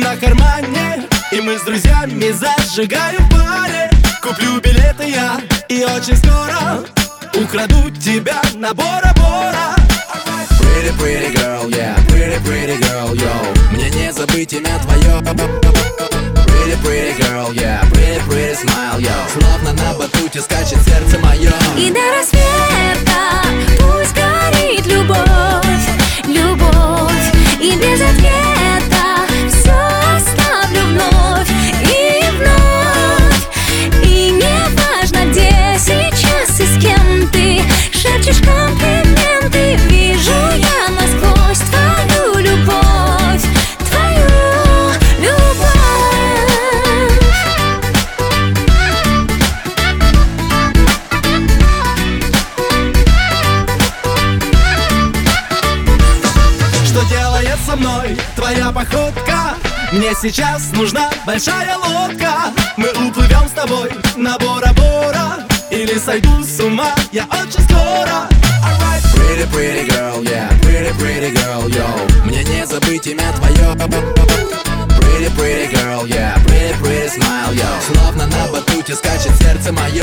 на кармане, и мы с друзьями зажигаем в баре. Куплю билеты я, и очень скоро украду тебя на Бора-Бора. Pretty, pretty girl, yeah, pretty, pretty girl, yo. Мне не забыть имя твое. Pretty, pretty girl, yeah, pretty, pretty smile, yo. Словно на батуте скачет сердце мое. И до рассвета пусть горит любовь, любовь. И без ответа все оставлю вновь и вновь. И не важно, где сейчас и с кем ты шепчешь комплименты. Вижу я насквозь твою любовь, твою любовь. Что делает со мной твоя походка? Мне сейчас нужна большая лодка. Мы уплывем с тобой на Бора-Бора, или сойду с ума я очень скоро. Pretty, pretty girl, yeah, pretty, pretty girl, yo. Мне не забыть имя твое. Pretty, pretty girl, yeah, pretty, pretty smile, yo. Словно на батуте скачет сердце мое.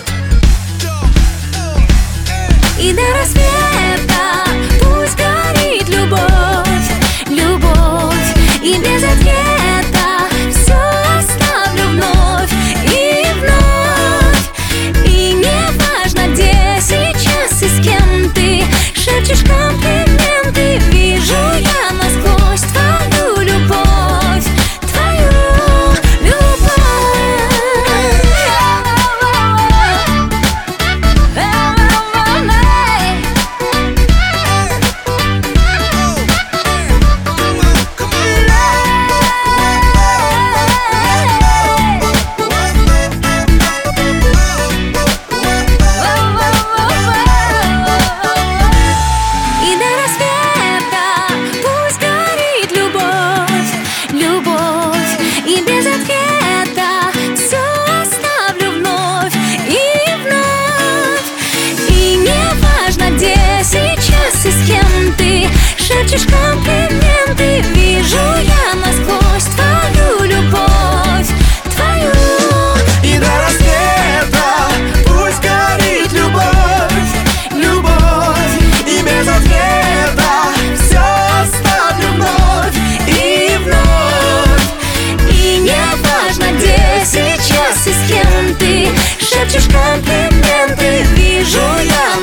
И до рассвета пусть горит любовь, любовь. И без ответа все оставлю вновь и вновь. И не важно, где сейчас и с кем ты шепчешь комплименты. Вижу я насквозь твою любовь, твою любовь. И до рассвета пусть горит любовь, любовь. И без ответа все оставлю вновь и вновь. И не важно, где сейчас и с кем ты шепчешь комплименты. Вижу я насквозь твою любовь, твою. И до рассвета пусть горит любовь, любовь. И без ответа все оставлю вновь и вновь. И не важно, где сейчас и с кем ты шепчешь комплименты. Вижу я